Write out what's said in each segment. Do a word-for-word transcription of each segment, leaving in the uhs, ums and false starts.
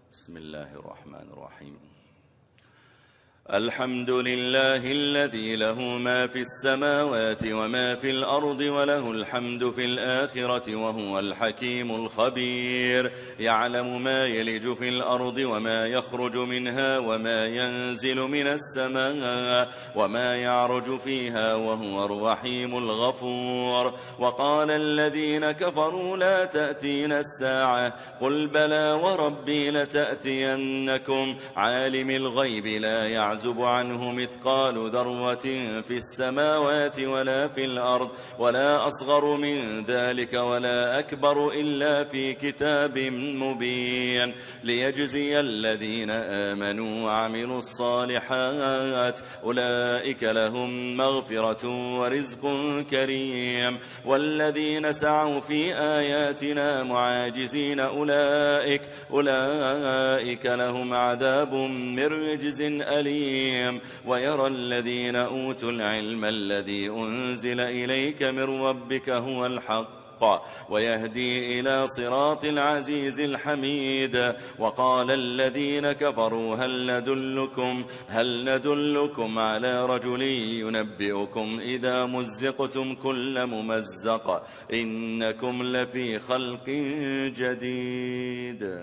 بسم الله الرحمن الرحيم. الحمد لله الذي له ما في السماوات وما في الأرض وله الحمد في الآخرة وهو الحكيم الخبير. يعلم ما يلج في الأرض وما يخرج منها وما ينزل من السماء وما يعرج فيها وهو الرحيم الغفور. وقال الذين كفروا لا تأتينا الساعة قل بلى وربي لتأتينكم عالم الغيب لا يعزب يعزب عنه مثقال ذرة في السماوات ولا في الأرض ولا أصغر من ذلك ولا أكبر إلا في كتاب مبين ليجزي الذين آمنوا وعملوا الصالحات أولئك لهم مغفرة ورزق كريم. والذين سعوا في آياتنا معاجزين أولئك أولئك لهم عذاب من رجز أليم. ويرى الذين أوتوا العلم الذي أنزل إليك من ربك هو الحق ويهدي إلى صراط العزيز الحميد. وقال الذين كفروا هل ندلكم, هل ندلكم على رجل ينبئكم إذا مزقتم كل ممزق إنكم لفي خلق جديد.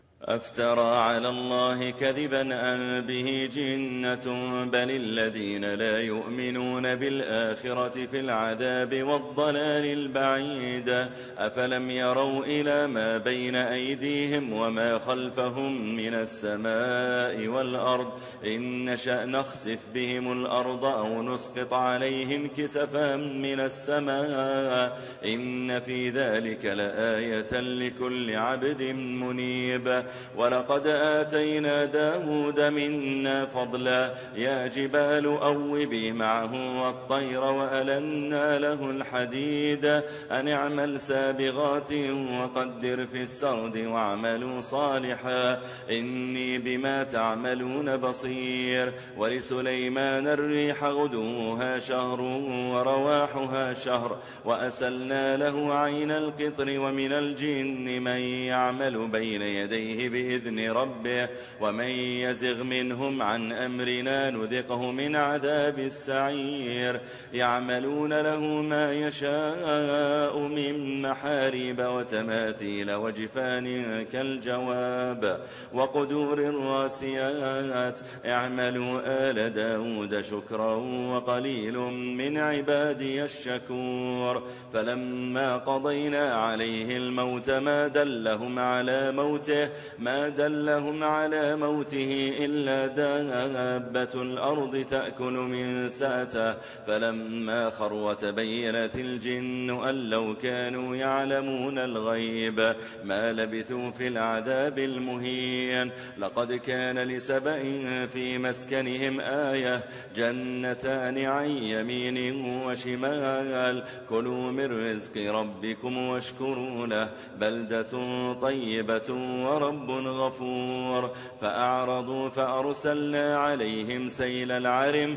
أفترى على الله كذبا أم به جنة بل الذين لا يؤمنون بالآخرة في العذاب والضلال البعيد. أفلم يروا إلى ما بين أيديهم وما خلفهم من السماء والأرض إن نشأ نخسف بهم الأرض أو نسقط عليهم كسفا من السماء إن في ذلك لآية لكل عبد منيب. ولقد آتينا داود منا فضلا يا جبال أوبي معه والطير وألنا له الحديد أن اعمل سابغات وقدر في السرد واعملوا صالحا إني بما تعملون بصير. ولسليمان الريح غدوها شهر ورواحها شهر وأسلنا له عين القطر ومن الجن من يعمل بين يديه بإذن ربه ومن يزغ منهم عن أمرنا نذقه من عذاب السعير. يعملون له ما يشاء من محاريب وتماثيل وجفان كالجواب وقدور الراسيات اعملوا آل داود شكرا وقليل من عبادي الشكور. فلما قضينا عليه الموت ما دلهم على موته ما دلهم على موته إلا دابة الأرض تأكل من ساته فلما خر وتبينت الجن أن لو كانوا يعلمون الغيب ما لبثوا في العذاب المهين. لقد كان لسبأ في مسكنهم آية جنتان عن يمين وشمال كلوا من رزق ربكم واشكروا له بلدة طيبة ورب غفور. فأعرضوا فأرسلنا عليهم سيل العرم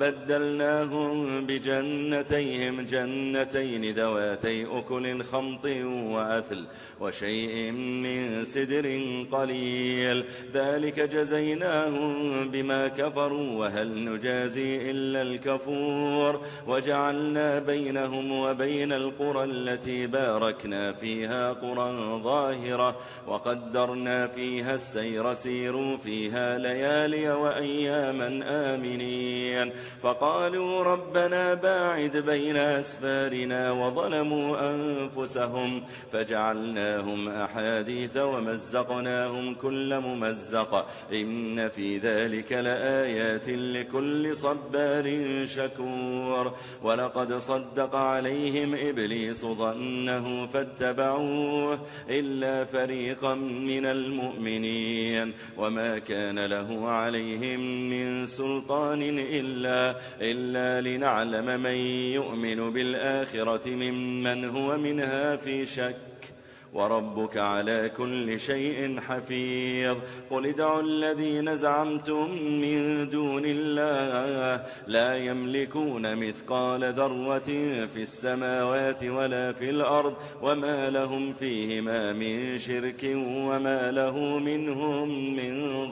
وبدلناهم بجنتيهم جنتين ذواتي أكل خمط وأثل وشيء من سدر قليل ذلك جزيناهم بما كفروا وهل نجازي إلا الكفور. وجعلنا بينهم وبين القرى التي باركنا فيها قرى ظاهرة وقدرنا فيها السير سيروا فيها ليالي وأياما آمنين. فقالوا ربنا باعد بين أسفارنا وظلموا أنفسهم فجعلناهم أحاديث ومزقناهم كل ممزق إن في ذلك لآيات لكل صبار شكور. ولقد صدق عليهم إبليس ظنه فاتبعوه إلا فريقا من المؤمنين وما كان له عليهم من سلطان إلا, إلا لنعلم من يؤمن بالآخرة ممن هو منها في شك وربك على كل شيء حفيظ. قل ادعوا الذين زعمتم من دون الله لا يملكون مثقال ذرة في السماوات ولا في الأرض وما لهم فيهما من شرك وما له منهم من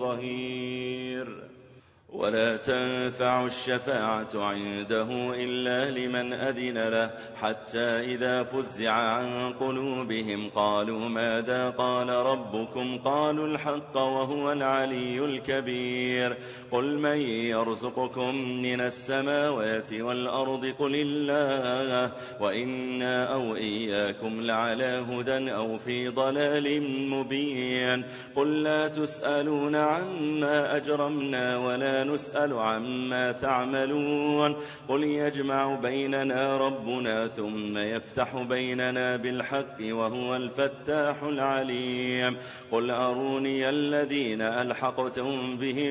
ظهير. ولا تنفع الشفاعة عنده إلا لمن أذن له حتى إذا فزع عن قلوبهم قالوا ماذا قال ربكم قالوا الحق وهو العلي الكبير. قل من يرزقكم من السماوات والأرض قل الله وإنا أو إياكم لعلى هدى أو في ضلال مبين. قل لا تسألون عما أجرمنا ولا نسأل عما تعملون. قل يجمع بيننا ربنا ثم يفتح بيننا بالحق وهو الفتاح العليم. قل أروني الذين ألحقتم به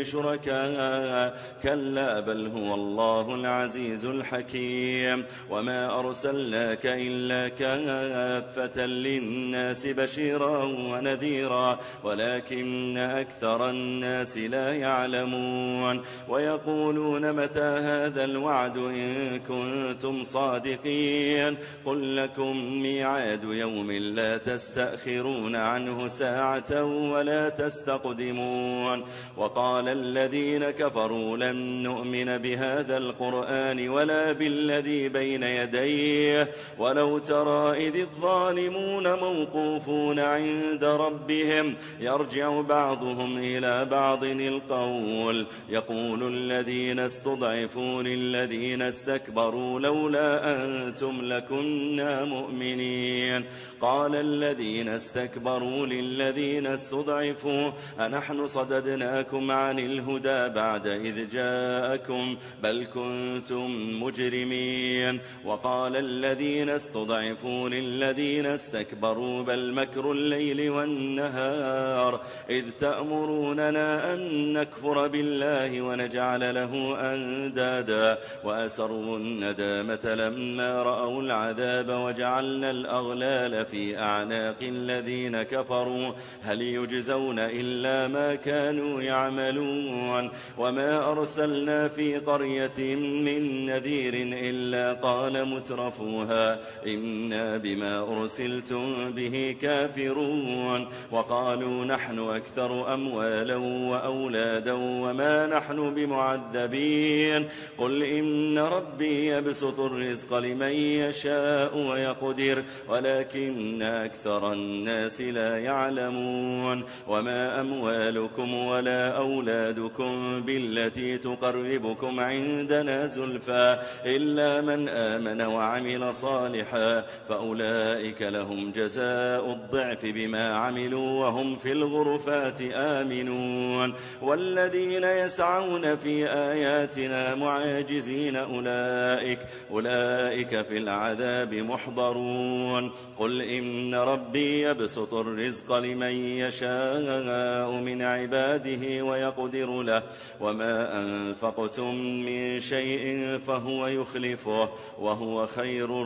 شركاء كلا بل هو الله العزيز الحكيم. وما أرسلناك إلا كافة للناس بشيرا ونذيرا ولكن أكثر الناس لا يعلمون. ويقولون متى هذا الوعد إن كنتم صادقين. قل لكم ميعاد يوم لا تستأخرون عنه ساعة ولا تستقدمون. وقال الذين كفروا لن نؤمن بهذا القرآن ولا بالذي بين يديه ولو ترى إذ الظالمون موقوفون عند ربهم يرجع بعضهم إلى بعض القول يقول الذين استضعفوا للذين استكبروا لولا أنتم لكنا مؤمنين. قال الذين استكبروا للذين استضعفوا أنحن صددناكم عن الهدى بعد إذ جاءكم بل كنتم مجرمين. وقال الذين استضعفوا للذين استكبروا بل مكر الليل والنهار إذ تأمروننا أن نكفر بالله ونجعل له أندادا وأسروا الندامة لما رأوا العذاب وجعلنا الأغلال في أعناق الذين كفروا هل يجزون إلا ما كانوا يعملون. وما أرسلنا في قرية من نذير إلا قال مترفوها إنا بما أرسلتم به كافرون. وقالوا نحن أكثر أموالا وأولادا وما نحن بمعذبين. قل إن ربي يبسط الرزق لمن يشاء ويقدر ولكن أكثر الناس لا يعلمون. وما أموالكم ولا أولادكم بالتي تقربكم عندنا زلفى إلا من آمن وعمل صالحا فأولئك لهم جزاء الضعف بما عملوا وهم في الغرفات آمنون. والذين يسعون في آياتنا معاجزين أولئك, أولئك في العذاب محضرون. قل إن ربي يبسط الرزق لمن يشاء من عباده ويقدر له وما أنفقتم من شيء فهو يخلفه وهو خير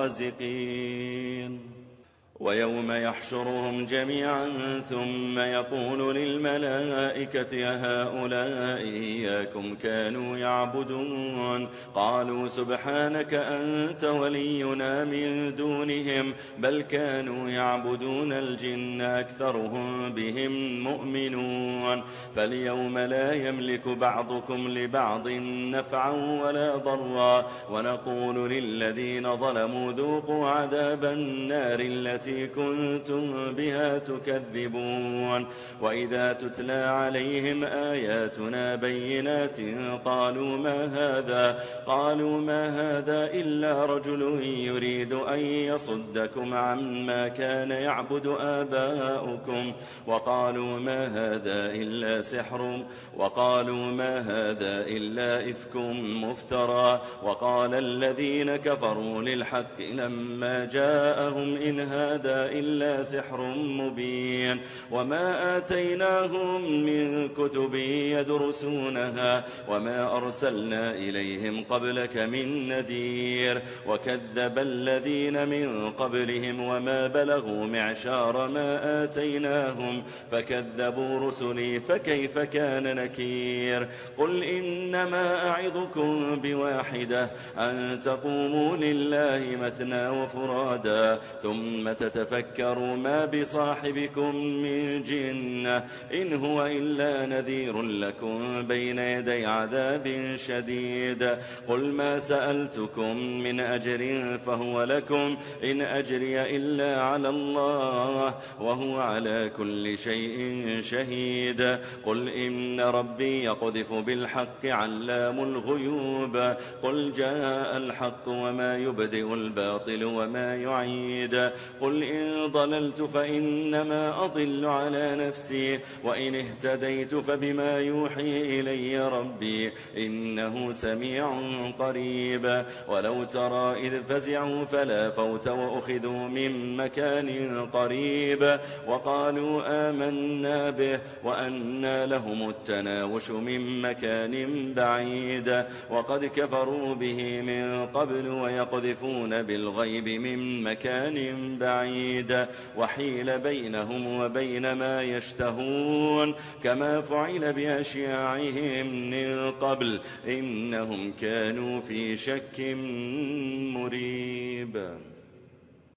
الرازقين. ويوم يحشرهم جميعا ثم يقول للملائكة هؤلاء إياكم كانوا يعبدون قالوا سبحانك أنت ولينا من دونهم بل كانوا يعبدون الجن أكثرهم بهم مؤمنون. فاليوم لا يملك بعضكم لبعض نفعا ولا ضرا ونقول للذين ظلموا ذوقوا عذاب النار التي كنتم بها تكذبون. وإذا تتلى عليهم آياتنا بينات قالوا ما هذا قالوا ما هذا إلا رجل يريد أن يصدكم عما كان يعبد آباؤكم وقالوا ما هذا إلا سحر وقالوا ما هذا إلا إفك مفترى. وقال الذين كفروا للحق لما جاءهم إن هذا هذا إلا سحر مبين وما آتيناهم من كتب يدرسونها وما أرسلنا إليهم قبلك من نذير وكذب الذين من قبلهم وما بلغوا معشار ما آتيناهم فكذبوا رسلي فكيف كان نكير قل إنما أعظكم بواحدة أن تقوموا لله مثنى وفرادا ثم تتفكروا ما بصاحبكم من جنة إن هو إلا نذير لكم بين يدي عذاب شديد قل ما سألتكم من أجر فهو لكم إن أجري إلا على الله وهو على كل شيء شهيد قل إن ربي يقذف بالحق علام الغيوب قل جاء الحق وما يبدئ الباطل وما يعيد قل إن ضللت فإنما أضل على نفسي وإن اهتديت فبما يوحي إلي ربي إنه سميع قريب ولو ترى إذ فزعوا فلا فوت وأخذوا من مكان قريب وقالوا آمنا به وأنى لهم التناوش من مكان بعيد وقد كفروا به من قبل ويقذفون بالغيب من مكان بعيد وحيل بينهم وبين ما يشتهون كما فعل بأشياعهم من قبل إنهم كانوا في شك مريب.